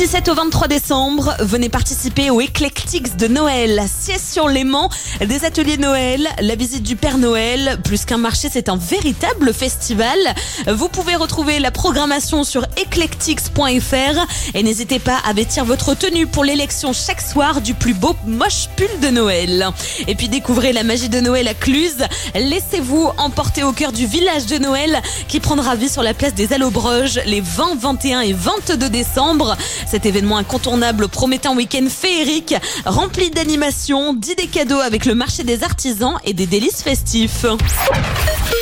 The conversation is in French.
17 au 23 décembre, venez participer au Eclectics de Noël. Siège-sur-Léman, des ateliers Noël, la visite du Père Noël. Plus qu'un marché, c'est un véritable festival. Vous pouvez retrouver la programmation sur eclectics.fr et n'hésitez pas à vêtir votre tenue pour l'élection chaque soir du plus beau moche pull de Noël. Et puis découvrez la magie de Noël à Cluse. Laissez-vous emporter au cœur du village de Noël qui prendra vie sur la place des Allobroges les 20, 21 et 22 décembre. Cet événement incontournable promet un week-end féerique, rempli d'animations, d'idées cadeaux avec le marché des artisans et des délices festifs.